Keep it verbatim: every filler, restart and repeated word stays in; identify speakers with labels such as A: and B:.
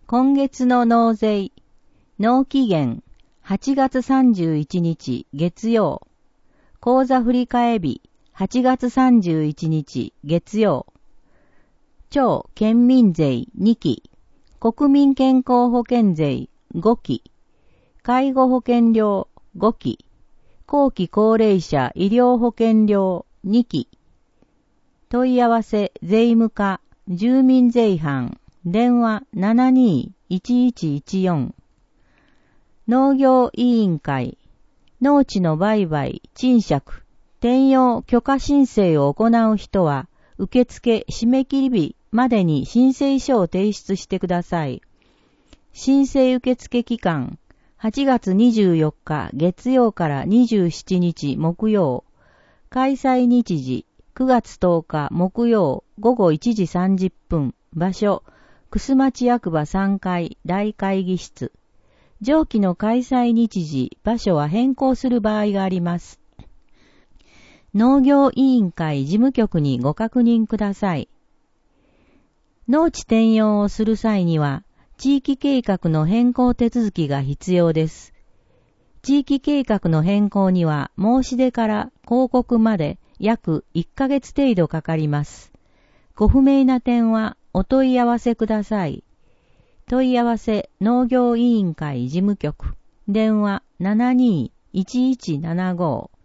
A: 今月の納税、納期限はちがつさんじゅういちにち月曜、口座振替日はちがつさんじゅういちにち月曜、超県民税にき、国民健康保険税ごき、介護保険料ごき、後期高齢者医療保険料にき、問い合わせ税務課住民税班電話 ななにーいちいちいちよん、農業委員会農地の売買、賃借、転用許可申請を行う人は受付締め切り日までに申請書を提出してください。申請受付期間はちがつにじゅうよっか月曜からにじゅうしちにち木曜、開催日時くがつとおか木曜ごごいちじさんじゅっぷん、場所楠町役場さんかい大会議室。上記の開催日時、場所は変更する場合があります。農業委員会事務局にご確認ください。農地転用をする際には、地域計画の変更手続きが必要です。地域計画の変更には、申し出から広告まで約いっかげつ程度かかります。ご不明な点はお問い合わせください。問い合わせ農業委員会事務局電話 ななにーいちいちななご